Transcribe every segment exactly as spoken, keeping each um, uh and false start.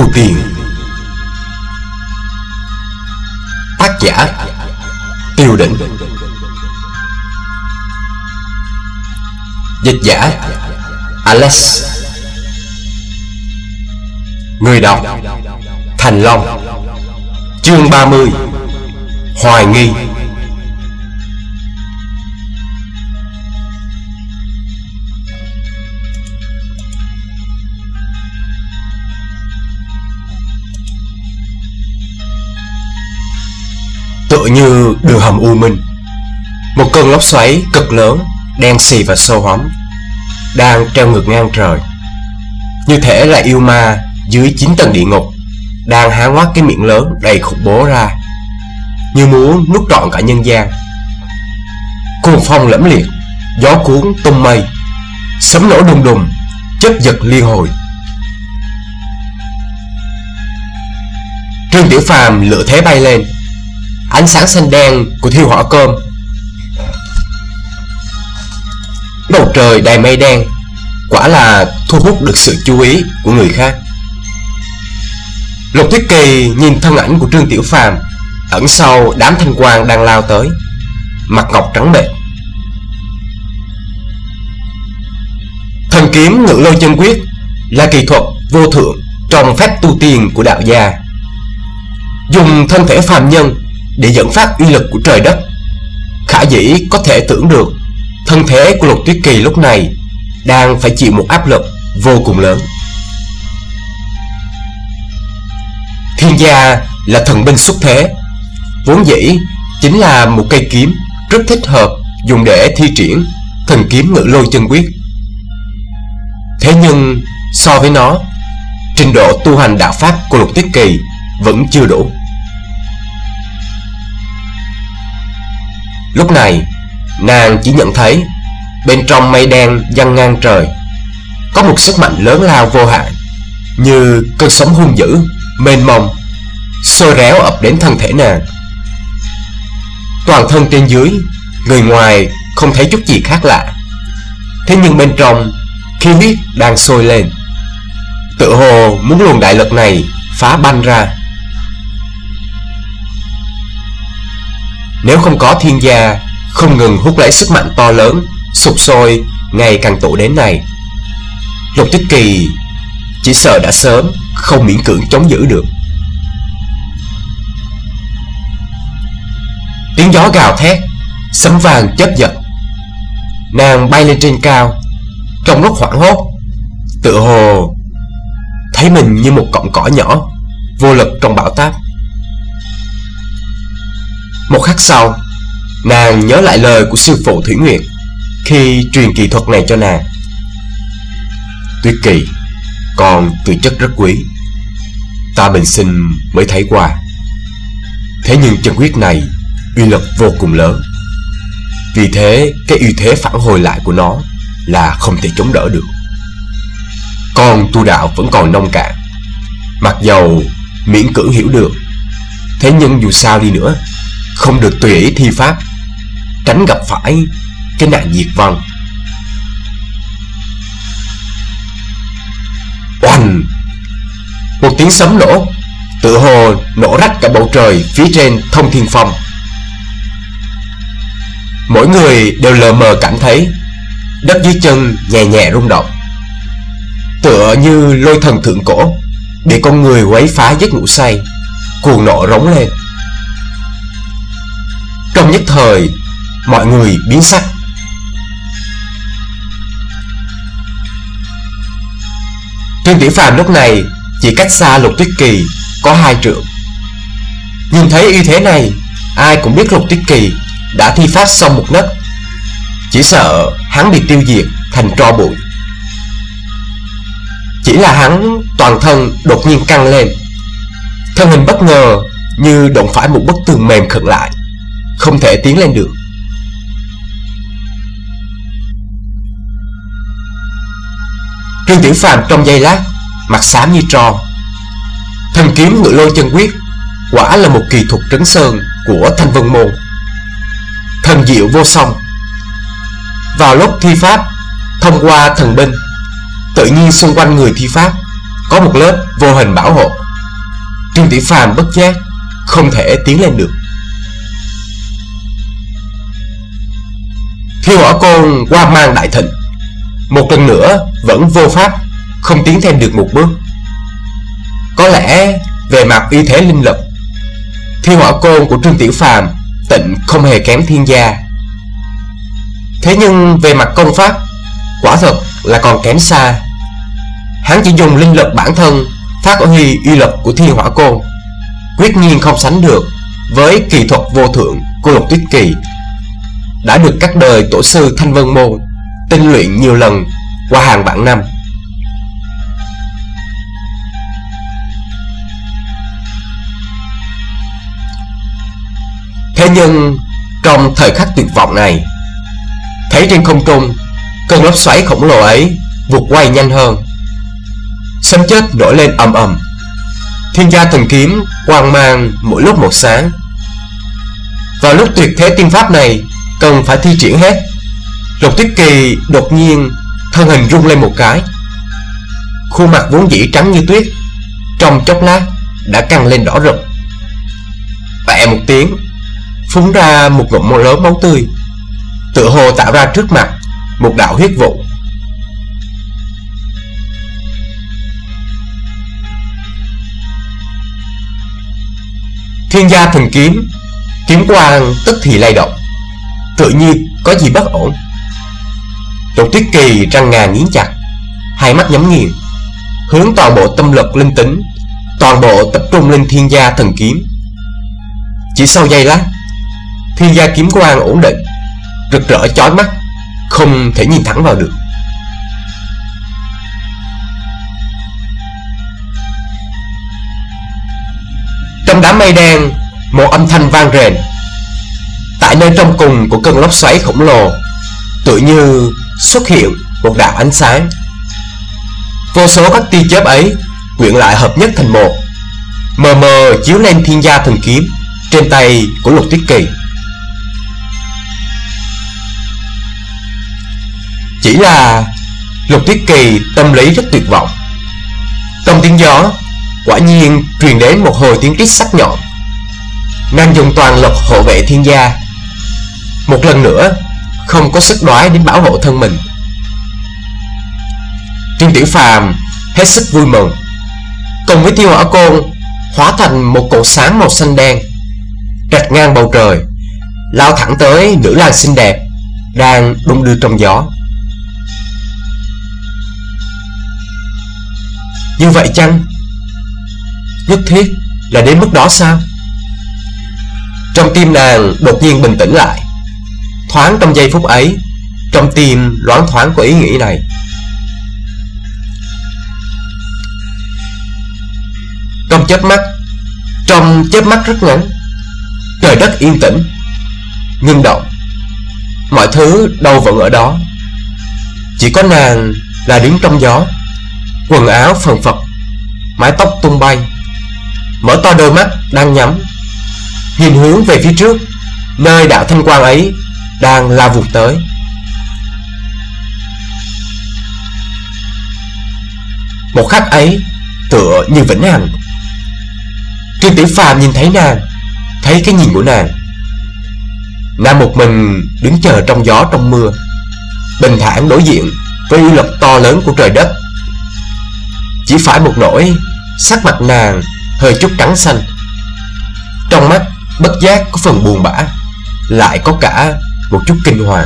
Tu Tiên. Tác giả Tiêu Đỉnh. Dịch giả Alex. Người đọc Thành Long. Chương ba mươi. Hoài nghi. Tựa như đường hầm u minh, một cơn lốc xoáy cực lớn, đen xì và sâu hoắm đang treo ngược ngang trời, như thể là yêu ma dưới chín tầng địa ngục đang há ngoác cái miệng lớn đầy khủng bố ra, như muốn nuốt trọn cả nhân gian. Cuồng phong lẫm liệt, gió cuốn tung mây, sấm nổ đùng đùng, chớp giật liên hồi. Trương Tiểu Phàm lựa thế bay lên, ánh sáng xanh đen của thiêu hỏa cơm. Bầu trời đầy mây đen, quả là thu hút được sự chú ý của người khác. Lục Tuyết Kỳ nhìn thân ảnh của Trương Tiểu Phàm ẩn sau đám thanh quang đang lao tới, mặt ngọc trắng bệch. Thần kiếm Ngự Lôi Chân Quyết là kỳ thuật vô thượng trong phép tu tiên của đạo gia, dùng thân thể phàm nhân để dẫn phát uy lực của trời đất. Khả dĩ có thể tưởng được thân thể của Lục Tuyết Kỳ lúc này đang phải chịu một áp lực vô cùng lớn. Thiên gia là thần binh xuất thế, vốn dĩ chính là một cây kiếm rất thích hợp dùng để thi triển thần kiếm Ngự Lôi Chân Quyết. Thế nhưng so với nó, trình độ tu hành đạo pháp của Lục Tuyết Kỳ vẫn chưa đủ. Lúc này, nàng chỉ nhận thấy bên trong mây đen giăng ngang trời có một sức mạnh lớn lao vô hạn, như cơn sóng hung dữ, mênh mông, xôi réo ập đến thân thể nàng. Toàn thân trên dưới, người ngoài không thấy chút gì khác lạ, thế nhưng bên trong khí huyết đang sôi lên, tựa hồ muốn luồng đại lực này phá banh ra. Nếu không có thiên gia không ngừng hút lấy sức mạnh to lớn sục sôi ngày càng tụ đến này, Lục Tuyết Kỳ chỉ sợ đã sớm không miễn cưỡng chống giữ được. Tiếng gió gào thét, sấm vàng chớp giật. Nàng bay lên trên cao, trong lúc hoảng hốt, tựa hồ thấy mình như một cọng cỏ nhỏ, vô lực trong bão táp. Một khắc sau, nàng nhớ lại lời của sư phụ Thủy Nguyệt khi truyền kỳ thuật này cho nàng. Tuyết Kỳ, con tư chất rất quý, ta bình sinh mới thấy qua. Thế nhưng chân quyết này uy lực vô cùng lớn, vì thế cái uy thế phản hồi lại của nó là không thể chống đỡ được. Con tu đạo vẫn còn nông cạn, mặc dầu miễn cưỡng hiểu được, thế nhưng dù sao đi nữa, không được tùy ý thi pháp, tránh gặp phải cái nạn diệt vong. Oanh! Một tiếng sấm nổ, tựa hồ nổ rách cả bầu trời phía trên Thông Thiên Phong. Mỗi người đều lờ mờ cảm thấy đất dưới chân nhẹ nhẹ rung động, tựa như lôi thần thượng cổ bị con người quấy phá giấc ngủ say, cuồng nộ rống lên. Trong nhất thời, mọi người biến sắc. Trương Tiểu Phàm lúc này chỉ cách xa Lục Tuyết Kỳ có hai trượng. Nhìn thấy uy thế này, ai cũng biết Lục Tuyết Kỳ đã thi pháp xong một nấc, chỉ sợ hắn bị tiêu diệt thành tro bụi. Chỉ là hắn toàn thân đột nhiên căng lên, thân hình bất ngờ như đụng phải một bức tường mềm khựng lại, không thể tiến lên được. Trương Tiểu Phàm trong giây lát mặt xám như tro. Thần kiếm Ngự Lôi Chân Quyết quả là một kỳ thuật trấn sơn của Thanh Vân Môn, thần diệu vô song. Vào lúc thi pháp, thông qua thần binh, tự nhiên xung quanh người thi pháp có một lớp vô hình bảo hộ. Trương Tiểu Phàm bất giác không thể tiến lên được. Thiêu Hỏa Côn quang mang đại thịnh, một lần nữa vẫn vô pháp không tiến thêm được một bước. Có lẽ về mặt uy thế linh lực, Thiêu Hỏa Côn của Trương Tiểu Phàm tịnh không hề kém Thiên Gia. Thế nhưng về mặt công pháp, quả thật là còn kém xa. Hắn chỉ dùng linh lực bản thân phát huy uy lực của Thiên Hỏa Côn, quyết nhiên không sánh được với kỳ thuật vô thượng của Lục Tuyết Kỳ, đã được các đời tổ sư Thanh Vân Môn tinh luyện nhiều lần qua hàng vạn năm. Thế nhưng trong thời khắc tuyệt vọng này, thấy trên không trung cơn lốc xoáy khổng lồ ấy vụt quay nhanh hơn, sấm chớp nổi lên ầm ầm. Thiên Gia Thần Kiếm quang mang mỗi lúc một sáng. Vào lúc tuyệt thế tiên pháp này cần phải thi triển hết, Lục Tuyết Kỳ đột nhiên thân hình rung lên một cái, khuôn mặt vốn dĩ trắng như tuyết trong chốc lát đã căng lên đỏ rực. Bẹ một tiếng, phun ra một ngụm lớn máu tươi, tựa hồ tạo ra trước mặt một đạo huyết vụ. Thiên Gia Thần Kiếm, kiếm quang tức thì lay động, tự như có gì bất ổn. Lục Tuyết Kỳ răng ngà nghiến chặt, hai mắt nhắm nghiền, hướng toàn bộ tâm lực linh tính, toàn bộ tập trung lên Thiên Gia Thần Kiếm. Chỉ sau giây lát, Thiên Gia kiếm quang ổn định, rực rỡ chói mắt, không thể nhìn thẳng vào được. Trong đám mây đen, một âm thanh vang rền. Tại nơi trong cùng của cơn lốc xoáy khổng lồ, tự như xuất hiện một đạo ánh sáng. Vô số các tia chớp ấy quyện lại hợp nhất thành một, mờ mờ chiếu lên Thiên Gia Thần Kiếm trên tay của Lục Tuyết Kỳ. Chỉ là Lục Tuyết Kỳ tâm lý rất tuyệt vọng. Trong tiếng gió quả nhiên truyền đến một hồi tiếng rít sắc nhọn. Nàng dùng toàn lực hộ vệ Thiên Gia, một lần nữa không có sức đoái đến bảo hộ thân mình. Trương Tiểu Phàm hết sức vui mừng, cùng với Thiêu Hỏa Côn hóa thành một cột sáng màu xanh đen, rạch ngang bầu trời, lao thẳng tới nữ lang xinh đẹp đang đung đưa trong gió. Như vậy chăng? Nhất thiết là đến mức đó sao? Trong tim nàng đột nhiên bình tĩnh lại. Thoáng trong giây phút ấy, trong tim loáng thoáng có ý nghĩ này. Trong chớp mắt, trong chớp mắt rất ngắn, trời đất yên tĩnh, ngưng động. Mọi thứ đâu vẫn ở đó. Chỉ có nàng là đứng trong gió, quần áo phần phật, mái tóc tung bay, mở to đôi mắt đang nhắm, nhìn hướng về phía trước, nơi đạo thanh quang ấy đang lao vụt tới. Một khắc ấy tựa như vĩnh hằng. Trương Tiểu Phàm nhìn thấy nàng, thấy cái nhìn của nàng. Nàng một mình đứng chờ trong gió trong mưa, bình thản đối diện với uy lực to lớn của trời đất. Chỉ phải một nỗi sắc mặt nàng hơi chút trắng xanh, trong mắt bất giác có phần buồn bã, lại có cả một chút kinh hoàng.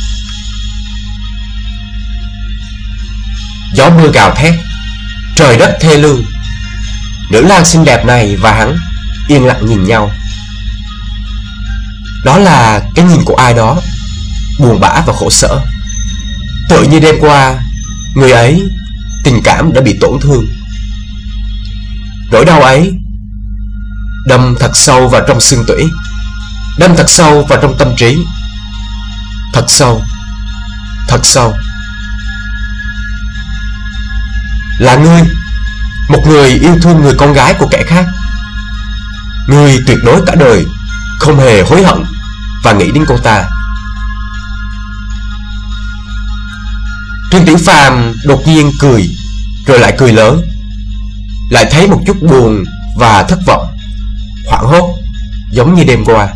Gió mưa gào thét, trời đất thê lương. Nữ lang xinh đẹp này và hắn yên lặng nhìn nhau. Đó là cái nhìn của ai đó buồn bã và khổ sở. Tự như đêm qua, người ấy tình cảm đã bị tổn thương. Nỗi đau ấy đâm thật sâu vào trong xương tủy, đâm thật sâu vào trong tâm trí. Thật sâu, thật sâu. Là ngươi, một người yêu thương người con gái của kẻ khác. Ngươi tuyệt đối cả đời không hề hối hận và nghĩ đến cô ta. Trương Tiểu Phàm đột nhiên cười, rồi lại cười lớn. lại thấy một chút buồn và thất vọng, hoảng hốt, giống như đêm qua.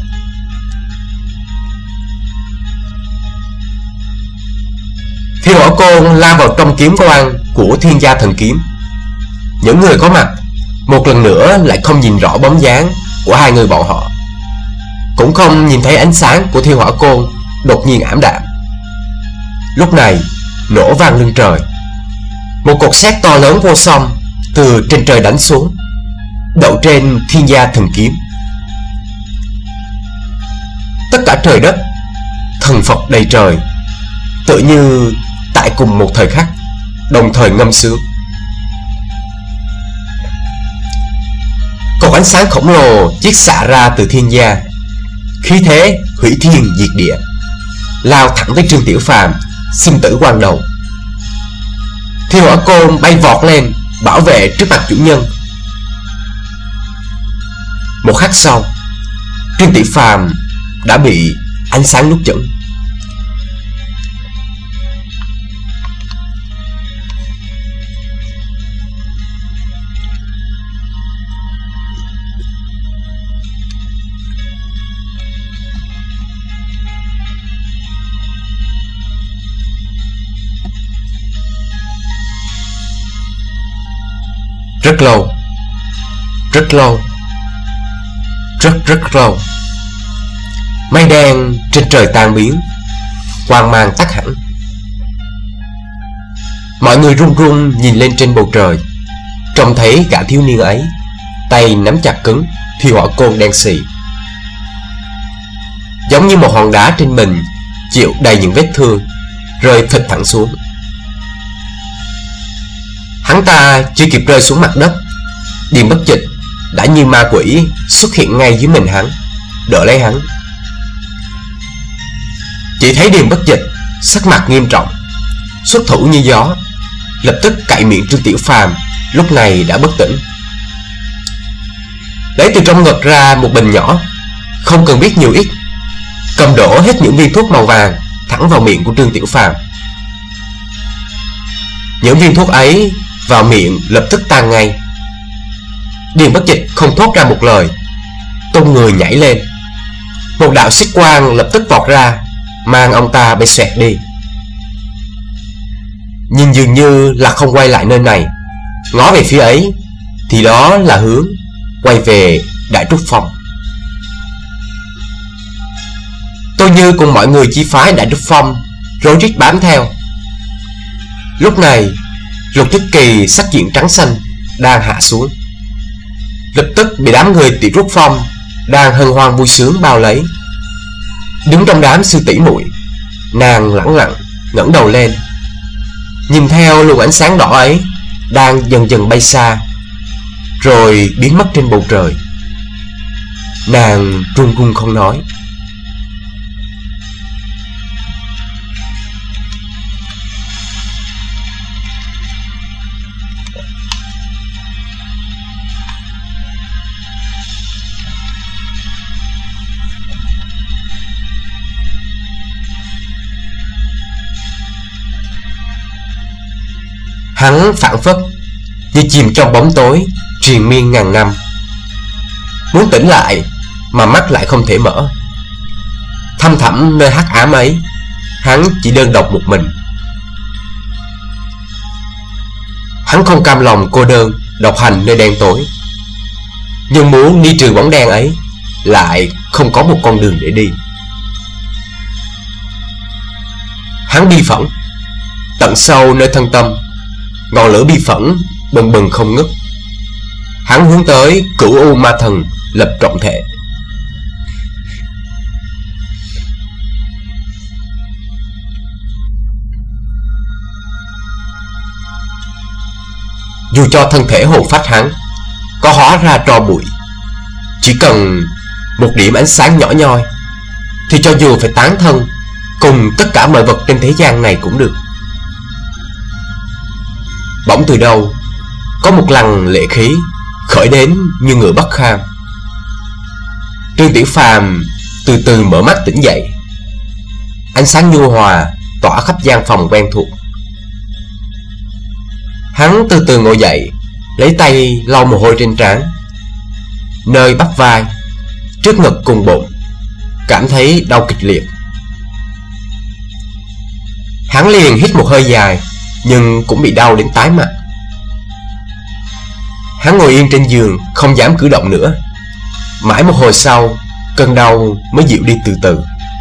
Thiên Hỏa Côn lao vào trong kiếm quang của Thiên Gia Thần Kiếm. Những người có mặt một lần nữa lại không nhìn rõ bóng dáng của hai người bọn họ, cũng không nhìn thấy ánh sáng của Thiên Hỏa Côn đột nhiên ảm đạm. Lúc này nổ vang lưng trời, một cột sét to lớn vô song từ trên trời đánh xuống, đậu trên Thiên Gia Thần Kiếm. Tất cả trời đất, thần Phật đầy trời, tự như tại cùng một thời khắc đồng thời ngâm sướng. Cột ánh sáng khổng lồ chiết xạ ra từ Thiên Gia, khí thế hủy thiên diệt địa, lao thẳng tới Trương Tiểu Phàm, sinh tử quan đầu. Thiên Hỏa Côn bay vọt lên bảo vệ trước mặt chủ nhân. Một khắc sau, Trương Tiểu Phàm đã bị ánh sáng nuốt chửng. Rất lâu, rất lâu, rất rất lâu, mây đen trên trời tan biến, quang mang tắt hẳn. Mọi người run run nhìn lên trên bầu trời, trông thấy gã thiếu niên ấy tay nắm chặt cứng Thiên Hỏa Côn đen xì, giống như một hòn đá trên mình chịu đầy những vết thương, rơi thịt thẳng xuống. Hắn ta chưa kịp rơi xuống mặt đất, Điền Bất Dịch đã như ma quỷ xuất hiện ngay dưới mình hắn, đỡ lấy hắn. Chỉ thấy Điền Bất Dịch sắc mặt nghiêm trọng, xuất thủ như gió, lập tức cạy miệng Trương Tiểu Phàm lúc này đã bất tỉnh. Lấy từ trong ngực ra một bình nhỏ, không cần biết nhiều ít, cầm đổ hết những viên thuốc màu vàng thẳng vào miệng của Trương Tiểu Phàm. Những viên thuốc ấy vào miệng lập tức tan ngay. Điền Bất Dịch không thốt ra một lời, tung người nhảy lên. Một đạo xích quang lập tức vọt ra, mang ông ta bay xoẹt đi. Nhưng dường như là không quay lại nơi này. Ngó về phía ấy thì đó là hướng quay về Đại Trúc Phong. Tôi Như cùng mọi người chi phái Đại Trúc Phong rối rít bám theo. Lúc này Lục Nhất Kỳ sắc diện trắng xanh đang hạ xuống, lập tức bị đám người Tiểu Trúc Phong đang hân hoan vui sướng bao lấy. Đứng trong đám sư tỷ muội, nàng lẳng lặng ngẩng đầu lên, nhìn theo luồng ánh sáng đỏ ấy đang dần dần bay xa, rồi biến mất trên bầu trời. Nàng run run không nói. Hắn phảng phất như chìm trong bóng tối triền miên ngàn năm, muốn tỉnh lại mà mắt lại không thể mở. Thăm thẳm nơi hắc ám ấy, hắn chỉ đơn độc một mình. Hắn không cam lòng cô đơn độc hành nơi đen tối, nhưng muốn đi trừ bóng đen ấy lại không có một con đường để đi. Hắn bi phẫn, tận sâu nơi thân tâm, ngọn lửa bi phẫn bừng bừng không ngứt. Hắn hướng tới Cửu U Ma Thần lập trọng thể. Dù cho thân thể hồn phách hắn có hóa ra tro bụi, chỉ cần một điểm ánh sáng nhỏ nhoi thì cho dù phải tán thân cùng tất cả mọi vật trên thế gian này cũng được. Bỗng từ đâu có một làn lệ khí khởi đến như người bất kham. Trương Tiểu Phàm từ từ mở mắt tỉnh dậy. Ánh sáng nhu hòa tỏa khắp gian phòng quen thuộc. Hắn từ từ ngồi dậy, lấy tay lau mồ hôi trên trán. Nơi bắp vai, trước ngực cùng bụng cảm thấy đau kịch liệt. Hắn liền hít một hơi dài, nhưng cũng bị đau đến tái mặt. Hắn ngồi yên trên giường, không dám cử động nữa. Mãi một hồi sau, cơn đau mới dịu đi từ từ.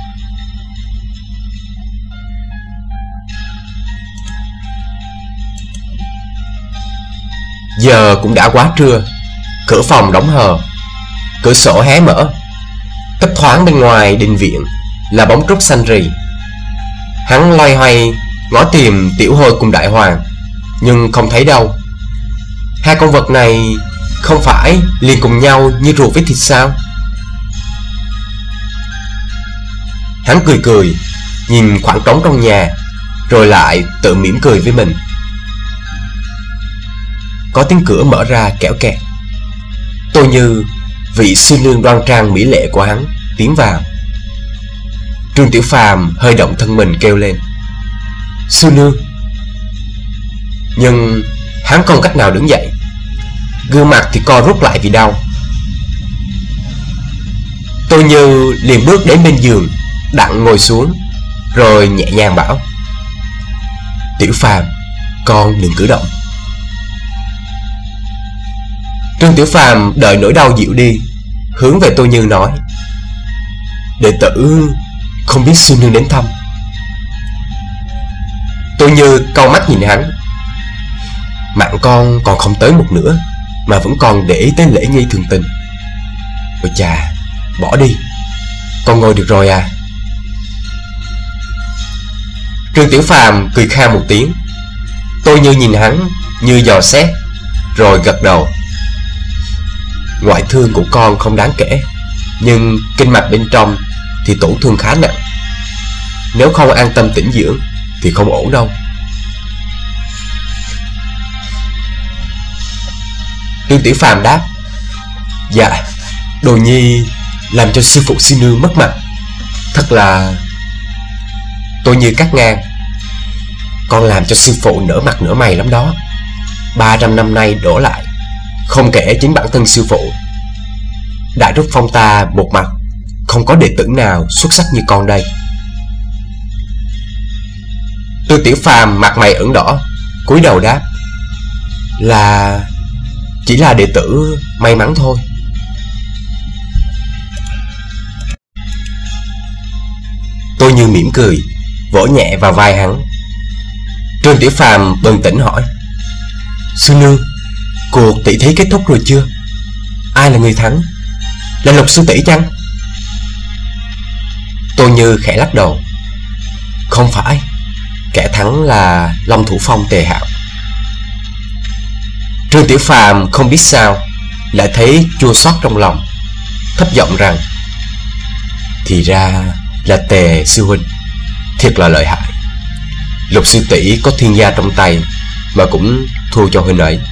Giờ cũng đã quá trưa. Cửa phòng đóng hờ, cửa sổ hé mở. Thấp thoáng bên ngoài đình viện là bóng trúc xanh rì. Hắn loay hoay ngó tìm Tiểu Hôi cùng Đại Hoàng, nhưng không thấy đâu. Hai con vật này không phải liền cùng nhau như ruột với thịt sao? Hắn cười cười, nhìn khoảng trống trong nhà, rồi lại tự mỉm cười với mình. Có tiếng cửa mở ra kẽo kẹt. Tôi Như, vị sư nương đoan trang mỹ lệ của hắn, tiến vào. Trương Tiểu Phàm hơi động thân mình kêu lên: "Sư nương!" Nhưng hắn không cách nào đứng dậy, gương mặt thì co rút lại vì đau. Tôi Như liền bước đến bên giường, đặng ngồi xuống, rồi nhẹ nhàng bảo: "Tiểu Phàm, con đừng cử động." Trương Tiểu Phàm đợi nỗi đau dịu đi, hướng về Tôi Như nói: "Đệ tử không biết sư nương đến thăm." Tôi Như cau mắt nhìn hắn: "Mạng con còn không tới một nửa mà vẫn còn để ý tới lễ nghi thường tình. Ôi chà, bỏ đi, con ngồi được rồi à." Trương Tiểu Phàm cười kha một tiếng. Tôi Như nhìn hắn như dò xét, rồi gật đầu: "Ngoại thương của con không đáng kể, nhưng kinh mạch bên trong thì tổn thương khá nặng. Nếu không an tâm tĩnh dưỡng thì không ổn đâu." Trương Tiểu Phàm đáp: "Dạ, đồ nhi làm cho sư phụ sư nương mất mặt, thật là..." Tôi Như cắt ngang: "Con làm cho sư phụ nở mặt nở mày lắm đó. Ba trăm năm nay đổ lại, không kể chính bản thân sư phụ, đã rút phong ta một mặt, không có đệ tử nào xuất sắc như con đây." Trương Tiểu Phàm mặt mày ửng đỏ, cúi đầu đáp: "Là... chỉ là đệ tử may mắn thôi." Tôi Như mỉm cười, vỗ nhẹ vào vai hắn. Trương Tiểu Phàm bừng tỉnh hỏi: "Sư nương, cuộc tỷ thí kết thúc rồi chưa? Ai là người thắng? Là Lục sư tỷ chăng?" Tôi Như khẽ lắc đầu: "Không phải, kẻ thắng là Long Thủ Phong Tề Hạo." Trương Tiểu Phàm không biết sao lại thấy chua xót trong lòng, thấp giọng rằng: "Thì ra là Tề sư huynh, thiệt là lợi hại. Lục sư tỷ có thiên gia trong tay mà cũng thua cho huynh ấy."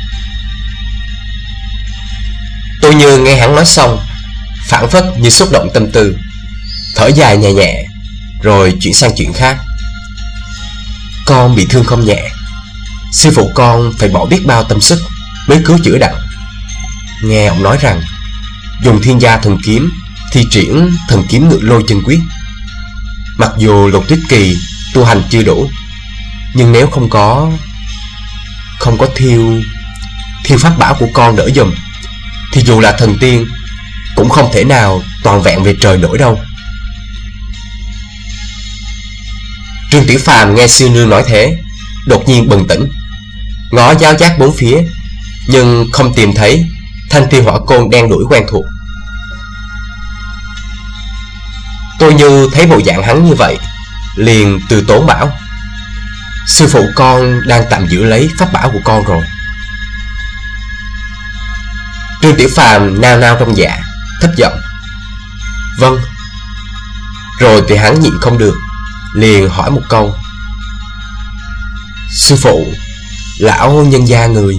Tôi Như nghe hắn nói xong, phảng phất như xúc động tâm tư, thở dài nhẹ nhẹ, rồi chuyển sang chuyện khác: "Con bị thương không nhẹ, sư phụ con phải bỏ biết bao tâm sức mới cứu chữa đặng. Nghe ông nói rằng dùng thiên gia thần kiếm thi triển thần kiếm ngự lôi chân quyết. Mặc dù Lục Tuyết Kỳ tu hành chưa đủ, nhưng nếu không có Không có thiêu Thiêu pháp bảo của con đỡ giùm, thì dù là thần tiên cũng không thể nào toàn vẹn về trời nổi đâu." Trương Tiểu Phàm nghe sư nương nói thế, đột nhiên bừng tỉnh, ngó giáo giác bốn phía, nhưng không tìm thấy thanh thiên hỏa côn đen đuổi quen thuộc. Tôi Như thấy bộ dạng hắn như vậy, liền từ tốn bảo: "Sư phụ con đang tạm giữ lấy pháp bảo của con rồi." Trương Tiểu Phàm nao nao trong dạ, thấp giọng: "Vâng." Rồi thì hắn nhịn không được, liền hỏi một câu: "Sư phụ, lão nhân gia người..."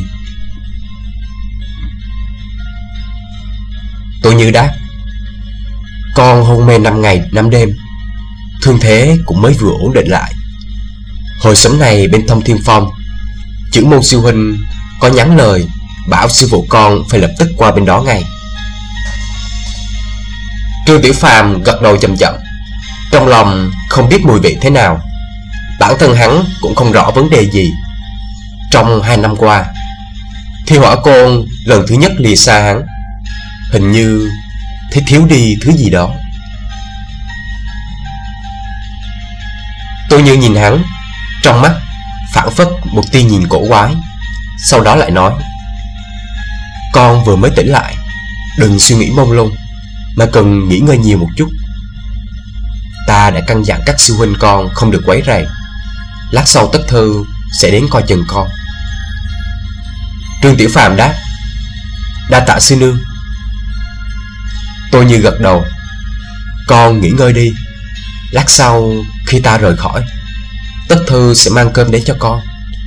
Tôi Như đáp: "Con hôn mê năm ngày năm đêm, thương thế cũng mới vừa ổn định lại. Hồi sớm này bên Thông Thiên Phong, Chưởng môn sư huynh có nhắn lời bảo sư phụ con phải lập tức qua bên đó ngay. Trương Tiểu Phàm gật đầu chậm chậm, trong lòng không biết mùi vị thế nào. Bản thân hắn cũng không rõ vấn đề gì. Trong hai năm qua, Thi Hỏa Côn lần thứ nhất lìa xa hắn, hình như thấy thiếu đi thứ gì đó. Tôi như nhìn hắn, trong mắt phảng phất một tia nhìn cổ quái. Sau đó lại nói: con vừa mới tỉnh lại, đừng suy nghĩ mông lung, mà cần nghỉ ngơi nhiều một chút. Ta đã căn dặn các sư huynh con không được quấy rầy. Lát sau Tất Thư sẽ đến coi chừng con. Trương Tiểu Phàm đáp: đa tạ sư nương. Tôi như gật đầu: con nghỉ ngơi đi. Lát sau khi ta rời khỏi, Tất Thư sẽ mang cơm đến cho con.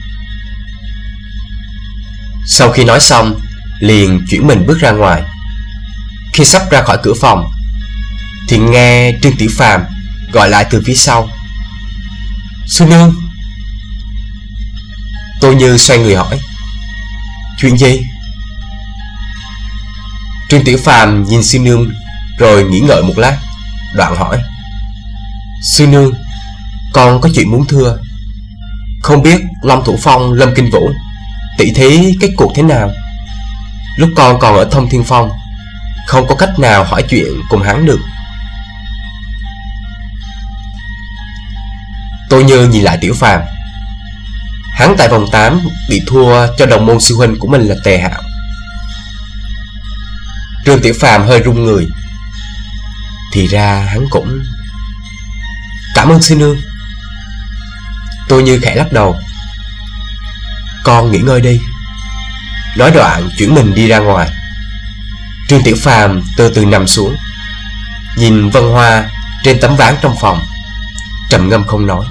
Sau khi nói xong, liền chuyển mình bước ra ngoài. Khi sắp ra khỏi cửa phòng, thì nghe Trương Tiểu Phàm gọi lại từ phía sau: sư nương. Tôi như xoay người hỏi: chuyện gì? Trương Tiểu Phàm nhìn sư nương rồi nghĩ ngợi một lát, đoạn hỏi: sư nương, con có chuyện muốn thưa. Không biết Long Thủ Phong, Lâm Kinh Vũ tỷ thí kết cuộc thế nào? Lúc con còn ở Thông Thiên Phong, không có cách nào hỏi chuyện cùng hắn được. Tôi như nhìn lại Tiểu Phàm. Hắn tại vòng tám bị thua cho đồng môn sư huynh của mình là Tề Hạo. Trương Tiểu Phàm hơi run người. Thì ra hắn cũng... Cảm ơn sư nương. Tôi như khẽ lắc đầu: con nghỉ ngơi đi. Nói đoạn chuyển mình đi ra ngoài. Trương Tiểu Phàm từ từ nằm xuống, nhìn vân hoa trên tấm ván trong phòng, trầm ngâm không nói.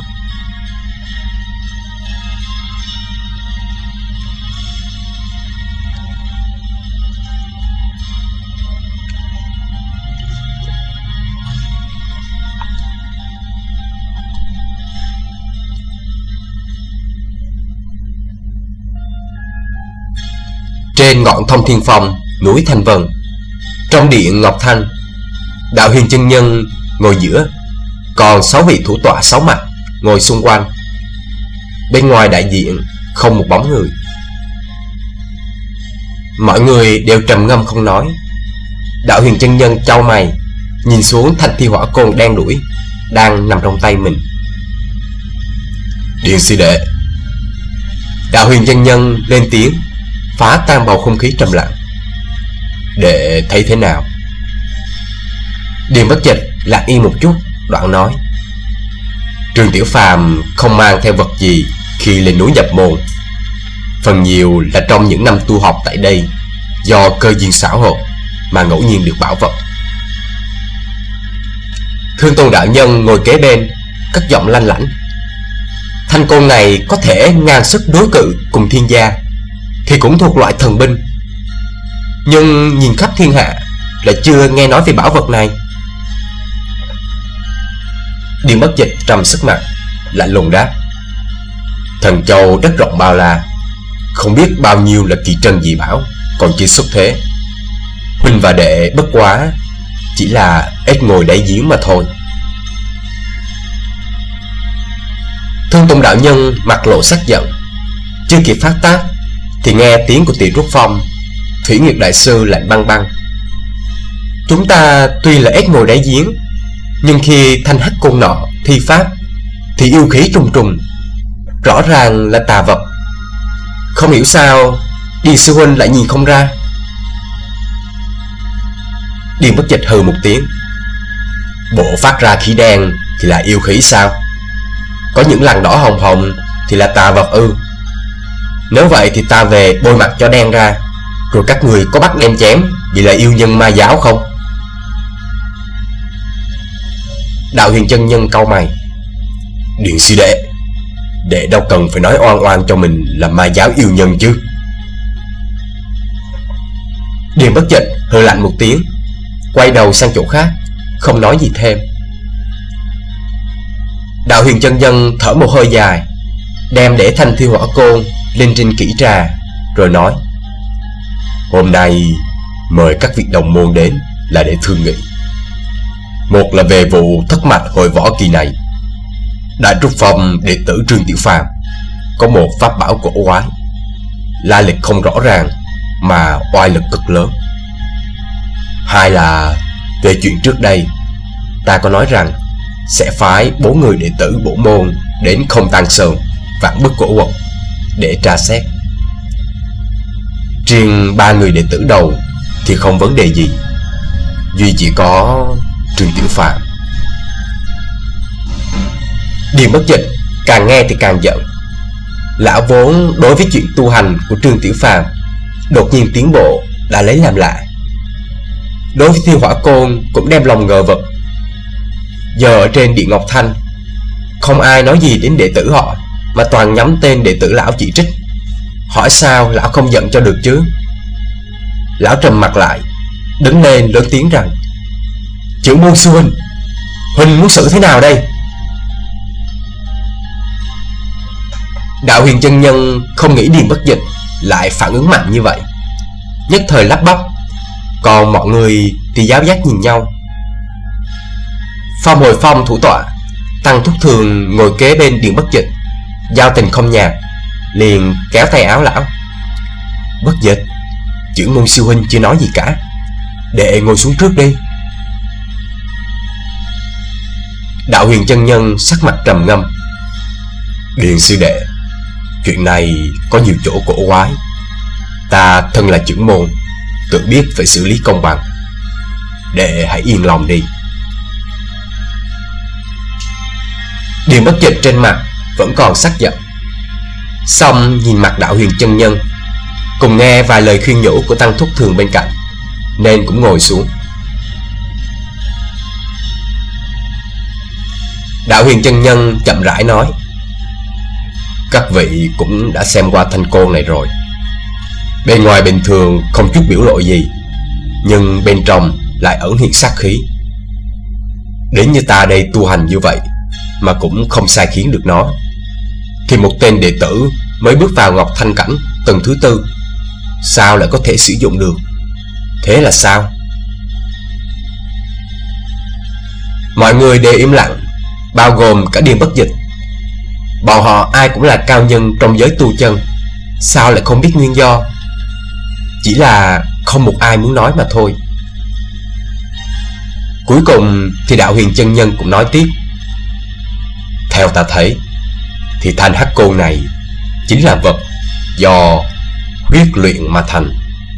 Trên ngọn Thông Thiên Phong, núi Thanh Vân, trong điện Ngọc Thanh, Đạo Huyền chân nhân ngồi giữa, còn sáu vị thủ tọa sáu mặt ngồi xung quanh. Bên ngoài đại diện không một bóng người. Mọi người đều trầm ngâm không nói. Đạo Huyền chân nhân chau mày, nhìn xuống thanh thi hỏa côn đen đuổi đang nằm trong tay mình. Điền sư đệ. Đạo Huyền chân nhân lên tiếng, phá tan bầu không khí trầm lặng. Để thấy thế nào? Điền Bất Dịch lặng yên một chút, đoạn nói: Trương Tiểu Phàm không mang theo vật gì khi lên núi nhập môn. Phần nhiều là trong những năm tu học tại đây, do cơ duyên xảo hợp mà ngẫu nhiên được bảo vật. Thương Tôn đạo nhân ngồi kế bên, cất giọng lanh lảnh: Thanh côn này có thể ngang sức đối cự cùng thiên gia thì cũng thuộc loại thần binh, nhưng nhìn khắp thiên hạ lại chưa nghe nói về bảo vật này. Điền Bất Dịch trầm sức mặt, lạnh lùng đáp: Thần châu đất rộng bao la, không biết bao nhiêu là kỳ trân dị bảo còn chưa xuất thế. Huynh và đệ bất quá chỉ là ếch ngồi đáy giếng mà thôi. Thương Tôn đạo nhân mặt lộ sắc giận, chưa kịp phát tác thì nghe tiếng của Tỷ Trúc Phong, Thủy Nguyệt đại sư lạnh băng băng: Chúng ta tuy là ếch ngồi đáy giếng, nhưng khi thanh hắc côn nọ thi pháp thì yêu khí trùng trùng, rõ ràng là tà vật. Không hiểu sao Điền sư huynh lại nhìn không ra. Điền Bất Dịch hừ một tiếng: Bộ phát ra khí đen thì là yêu khí sao? Có những lằn đỏ hồng hồng thì là tà vật ư? Nếu vậy thì ta về bôi mặt cho đen ra, rồi các người có bắt đem chém vì là yêu nhân ma giáo không? Đạo Huyền chân nhân cau mày: Điền sư đệ, đệ đâu cần phải nói oan oan cho mình là ma giáo yêu nhân chứ. Điền Bất Dịch hừ lạnh một tiếng, quay đầu sang chỗ khác, không nói gì thêm. Đạo Huyền chân nhân thở một hơi dài, đem để thanh thi hỏa côn lên trên kỹ trà, rồi nói: Hôm nay mời các vị đồng môn đến là để thương nghị. Một là về vụ thất mạch hội võ kỳ này. Đại trúc phong đệ tử Trương Tiểu Phàm có một pháp bảo cổ quái, lai lịch không rõ ràng mà oai lực cực lớn. Hai là về chuyện trước đây ta có nói rằng sẽ phái bốn người đệ tử bổ môn đến Không Tang Sơn, Vạn Bức Cổ Quật để tra xét. Riêng ba người đệ tử đầu thì không vấn đề gì, duy chỉ có Trương Tiểu Phàm. Điền Bất Dịch càng nghe thì càng giận. Lão vốn đối với chuyện tu hành của Trương Tiểu Phàm đột nhiên tiến bộ đã lấy làm lạ. Đối với Thiên Hỏa Côn cũng đem lòng ngờ vực. Giờ ở trên Điện Ngọc Thanh không ai nói gì đến đệ tử họ, mà toàn nhắm tên đệ tử lão chỉ trích. Hỏi sao lão không giận cho được chứ? Lão trầm mặt lại, đứng lên lớn tiếng rằng: Chữ Môn sư huynh, huynh muốn xử thế nào đây? Đạo Huyền chân nhân không nghĩ Điền Bất Dịch lại phản ứng mạnh như vậy, nhất thời lắp bắp. Còn mọi người thì giáo giác nhìn nhau. Phong Hồi Phong thủ tọa Tăng Thúc Thường ngồi kế bên Điền Bất Dịch, giao tình không nhạt, liền kéo tay áo lão: Bất Dịch, Chữ Môn sư huynh chưa nói gì cả, đệ ngồi xuống trước đi. Đạo Huyền chân nhân sắc mặt trầm ngâm: Điền sư đệ, chuyện này có nhiều chỗ cổ quái. Ta thân là trưởng môn, tự biết phải xử lý công bằng. Đệ hãy yên lòng đi. Điền Bất Dịch trên mặt vẫn còn sắc giận, song nhìn mặt Đạo Huyền chân nhân, cùng nghe vài lời khuyên nhủ của Tăng Thúc Thường bên cạnh, nên cũng ngồi xuống. Đạo Huyền chân nhân chậm rãi nói: Các vị cũng đã xem qua thanh côn này rồi. Bên ngoài bình thường không chút biểu lộ gì, nhưng bên trong lại ẩn hiện sát khí. Đến như ta đây tu hành như vậy mà cũng không sai khiến được nó, thì một tên đệ tử mới bước vào Ngọc Thanh cảnh tầng thứ tư sao lại có thể sử dụng được? Thế là sao? Mọi người đều im lặng, bao gồm cả Điền Bất Dịch. Bọn họ ai cũng là cao nhân trong giới tu chân, sao lại không biết nguyên do? Chỉ là không một ai muốn nói mà thôi. Cuối cùng thì Đạo Huyền chân nhân cũng nói tiếp: Theo ta thấy thì thanh hắc côn này chính là vật do huyết luyện mà thành.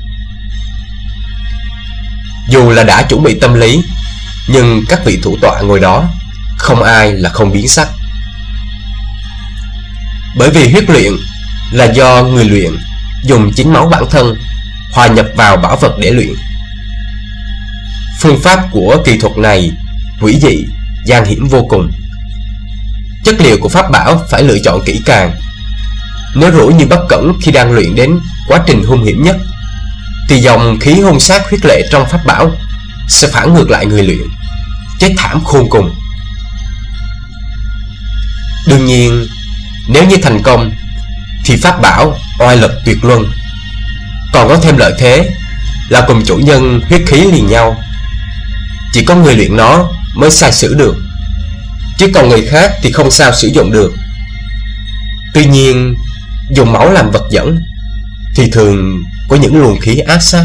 Dù là đã chuẩn bị tâm lý, nhưng các vị thủ tọa ngồi đó không ai là không biến sắc. Bởi vì huyết luyện là do người luyện dùng chính máu bản thân hòa nhập vào bảo vật để luyện. Phương pháp của kỳ thuật này quỷ dị, gian hiểm vô cùng. Chất liệu của pháp bảo phải lựa chọn kỹ càng. Nếu rủi như bất cẩn khi đang luyện đến quá trình hung hiểm nhất, thì dòng khí hung sát huyết lệ trong pháp bảo sẽ phản ngược lại người luyện, chết thảm khôn cùng. Đương nhiên, nếu như thành công thì pháp bảo oai lực tuyệt luân, còn có thêm lợi thế là cùng chủ nhân huyết khí liền nhau. Chỉ có người luyện nó mới sai sử được, chứ còn người khác thì không sao sử dụng được. Tuy nhiên, dùng máu làm vật dẫn thì thường có những luồng khí ác sát.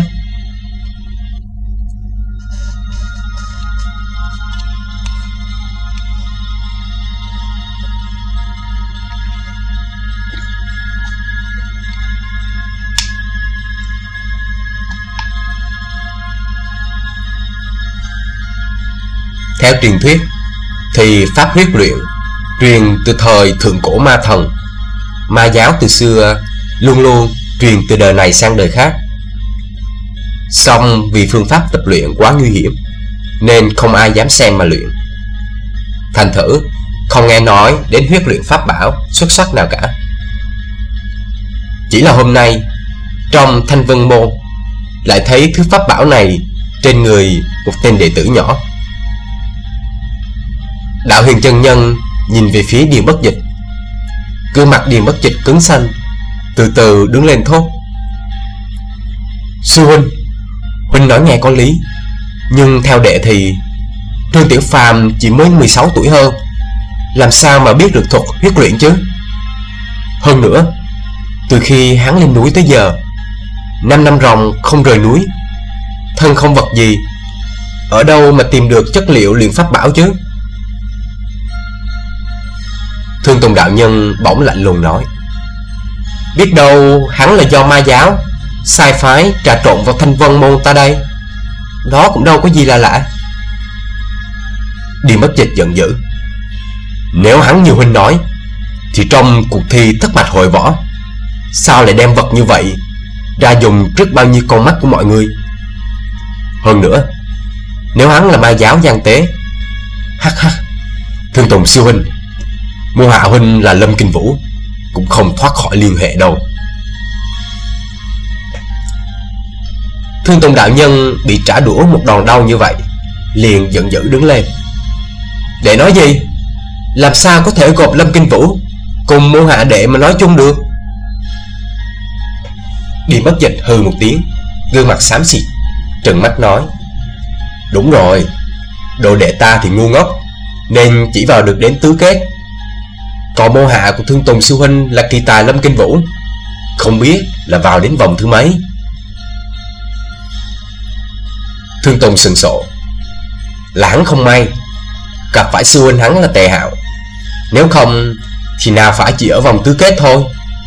Theo truyền thuyết thì pháp huyết luyện truyền từ thời thượng cổ ma thần. Ma giáo từ xưa luôn luôn truyền từ đời này sang đời khác. Song vì phương pháp tập luyện quá nguy hiểm nên không ai dám xem mà luyện. Thành thử không nghe nói đến huyết luyện pháp bảo xuất sắc nào cả. Chỉ là hôm nay trong Thanh Vân Môn lại thấy thứ pháp bảo này trên người một tên đệ tử nhỏ. Đạo Huyền chân nhân nhìn về phía Điền Bất Dịch. Gương mặt Điền Bất Dịch cứng xanh, từ từ đứng lên thốt: Sư huynh, huynh nói nghe có lý, nhưng theo đệ thì Trương Tiểu Phàm chỉ mới mười sáu tuổi hơn, làm sao mà biết được thuật huyết luyện chứ? Hơn nữa, từ khi hắn lên núi tới giờ, năm năm ròng không rời núi, thân không vật gì, ở đâu mà tìm được chất liệu luyện pháp bảo chứ? Thương Tùng đạo nhân bỗng lạnh lùng nói: biết đâu hắn là do ma giáo sai phái trà trộn vào Thanh Vân môn ta đây, đó cũng đâu có gì là lạ. Điền Bất Dịch giận dữ: nếu hắn như huynh nói, thì trong cuộc thi thất mạch hội võ, sao lại đem vật như vậy ra dùng trước bao nhiêu con mắt của mọi người? Hơn nữa, nếu hắn là ma giáo gian tế, hắc hắc, Thương Tùng sư huynh, Môn hạ huynh là Lâm Kinh Vũ cũng không thoát khỏi liên hệ đâu. Thương Tùng đạo nhân bị trả đũa một đòn đau như vậy, liền giận dữ đứng lên: để nói gì? Làm sao có thể gộp Lâm Kinh Vũ cùng môn hạ đệ mà nói chung được? Điền Bất Dịch hừ một tiếng, gương mặt xám xịt, trừng mắt nói: đúng rồi, đồ đệ ta thì ngu ngốc, nên chỉ vào được đến tứ kết. Còn môn hạ của Thương Tùng sư huynh là kỳ tài Lâm Kinh Vũ, không biết là vào đến vòng thứ mấy. Thương Tùng sừng sộ: là hắn không may gặp phải sư huynh hắn là Tề Hạo, nếu không thì nào phải chỉ ở vòng tứ kết thôi.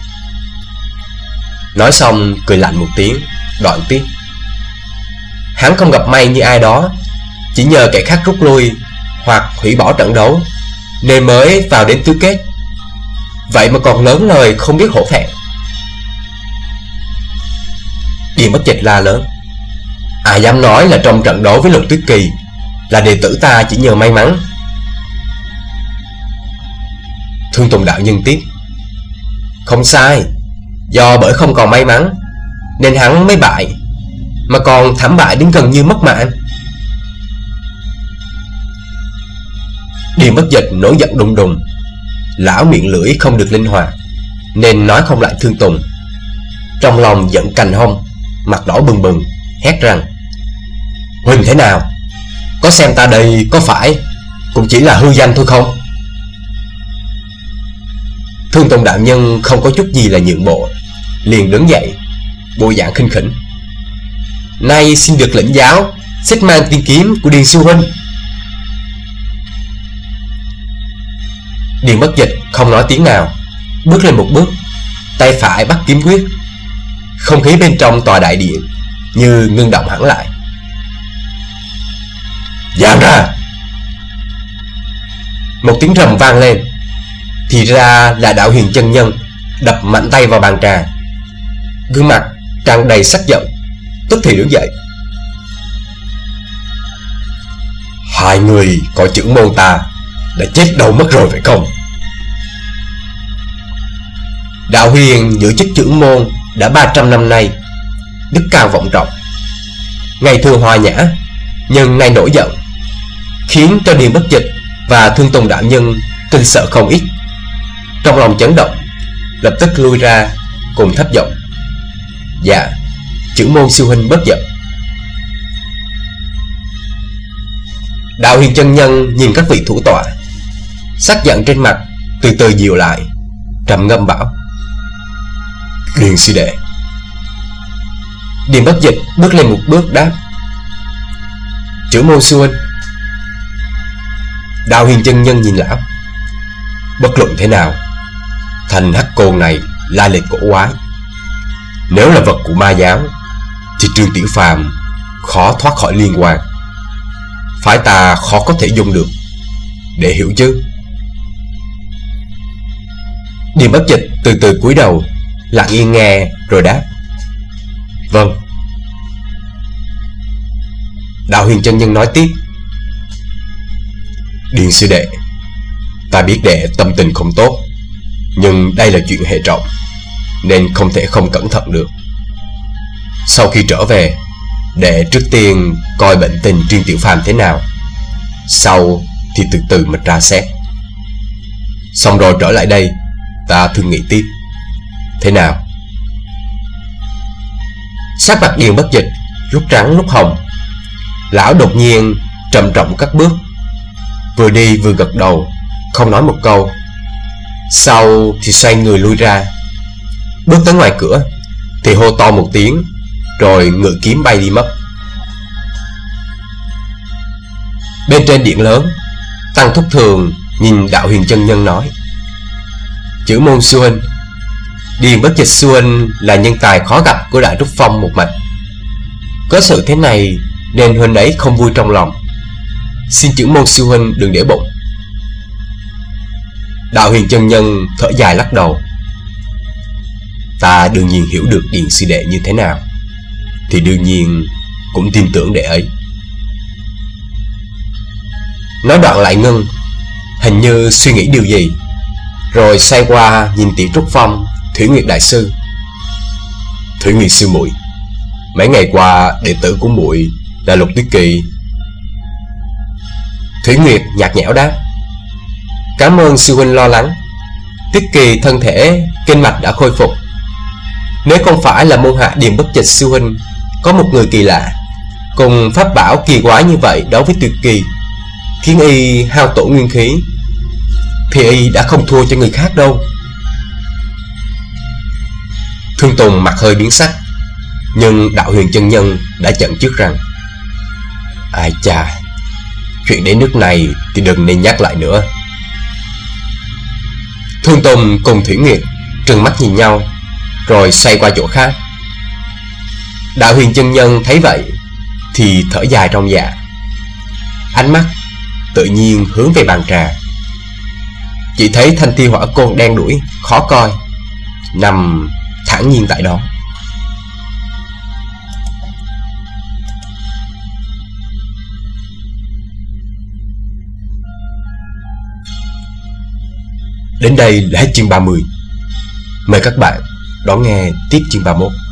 Nói xong cười lạnh một tiếng, đoạn tiếp: hắn không gặp may như ai đó, chỉ nhờ kẻ khác rút lui hoặc hủy bỏ trận đấu nên mới vào đến tứ kết. Vậy mà còn lớn lời không biết hổ thẹn. Điền Bất Dịch la lớn: ai dám nói là trong trận đấu với Lục Tuyết Kỳ là đệ tử ta chỉ nhờ may mắn? Thương Tùng đạo nhân tiếp: không sai, do bởi không còn may mắn nên hắn mới bại, mà còn thảm bại đến gần như mất mạng. Điền Bất Dịch nổi giận đùng đùng, lão miệng lưỡi không được linh hoạt nên nói không lại Thương Tùng. Trong lòng giận cành hông, mặt đỏ bừng bừng, hét rằng: huynh thế nào? Có xem ta đây có phải cũng chỉ là hư danh thôi không? Thương Tùng đạo nhân không có chút gì là nhượng bộ, liền đứng dậy, bộ dạng khinh khỉnh: nay xin được lĩnh giáo xích mang tiên kiếm của Điền sư huynh. Điền Bất Dịch không nói tiếng nào, bước lên một bước, tay phải bắt kiếm quyết. Không khí bên trong tòa đại điện như ngưng động hẳn lại. Dám ra! Một tiếng rầm vang lên, thì ra là Đạo Huyền chân nhân đập mạnh tay vào bàn trà, gương mặt tràn đầy sắc giận, tức thì đứng dậy: hai người coi chữ môn ta đã chết đâu mất rồi phải không? Đạo Huyền giữ chức trưởng môn đã ba trăm năm nay, đức cao vọng trọng, ngày thường hòa nhã, nhưng nay nổi giận, khiến cho Điền Bất Dịch và Thương Tùng đạo nhân kinh sợ không ít. Trong lòng chấn động, lập tức lui ra, cùng thấp giọng: dạ, trưởng môn sư huynh bất giận. Đạo Huyền chân nhân nhìn các vị thủ tọa, sắc giận trên mặt từ từ dịu lại, trầm ngâm bảo: Điền sư đệ. Điền Bất Dịch bước lên một bước đáp: trưởng môn sư huynh. Đạo Huyền chân nhân nhìn lão: bất luận thế nào, thành hắc côn này lai lịch cổ quái, nếu là vật của ma giáo thì Trương Tiểu Phàm khó thoát khỏi liên quan, phải ta khó có thể dùng được, để hiểu chứ. Điền Bất Dịch từ từ cúi đầu, lặng yên nghe rồi đáp: vâng. Đạo Huyền chân nhân nói tiếp: Điền sư đệ, ta biết đệ tâm tình không tốt, nhưng đây là chuyện hệ trọng, nên không thể không cẩn thận được. Sau khi trở về, đệ trước tiên coi bệnh tình Trương Tiểu Phàm thế nào, sau thì từ từ mà tra xét. Xong rồi trở lại đây, ta thương nghị tiếp. Thế nào? Sắc mặt Điền Bất Dịch lúc trắng lúc hồng. Lão đột nhiên trầm trọng cất bước, vừa đi vừa gật đầu, không nói một câu. Sau thì xoay người lui ra. Bước tới ngoài cửa thì hô to một tiếng, rồi ngự kiếm bay đi mất. Bên trên điện lớn, Tăng Thúc Thường nhìn Đạo Huyền chân nhân nói: Chữ môn sư huynh, Điền Bất Dịch sư huynh là nhân tài khó gặp của Đại Trúc Phong một mạch. Có sự thế này nên huynh ấy không vui trong lòng, xin chữ môn sư huynh đừng để bụng. Đạo Huyền chân nhân thở dài lắc đầu: Ta đương nhiên hiểu được Điền sư đệ như thế nào, thì đương nhiên cũng tin tưởng đệ ấy. Nói đoạn lại ngưng, hình như suy nghĩ điều gì, rồi xoay qua nhìn Tiểu Trúc Phong, Thủy Nguyệt đại sư. Thủy Nguyệt sư muội, mấy ngày qua đệ tử của muội là Lục Tuyết Kỳ. Thủy Nguyệt nhạt nhẽo đáp: Cảm ơn sư huynh lo lắng. Tuyết Kỳ thân thể kinh mạch đã khôi phục. Nếu không phải là môn hạ Điền Bất Dịch sư huynh có một người kỳ lạ cùng pháp bảo kỳ quái như vậy đối với Tuyết Kỳ, khiến y hao tổn nguyên khí, thì y đã không thua cho người khác đâu. Thương Tùng mặt hơi biến sắc, nhưng Đạo Huyền chân nhân đã chặn trước rằng: Ai chà, chuyện đến nước này thì đừng nên nhắc lại nữa. Thương Tùng cùng Thủy Nguyệt trừng mắt nhìn nhau, rồi xoay qua chỗ khác. Đạo Huyền chân nhân thấy vậy thì thở dài trong dạ, ánh mắt tự nhiên hướng về bàn trà. Chỉ thấy thanh thi hỏa côn đen đuổi khó coi nằm thản nhiên tại đó. Đến đây là hết chương ba mươi. Mời các bạn đón nghe tiếp chương ba mươi mốt.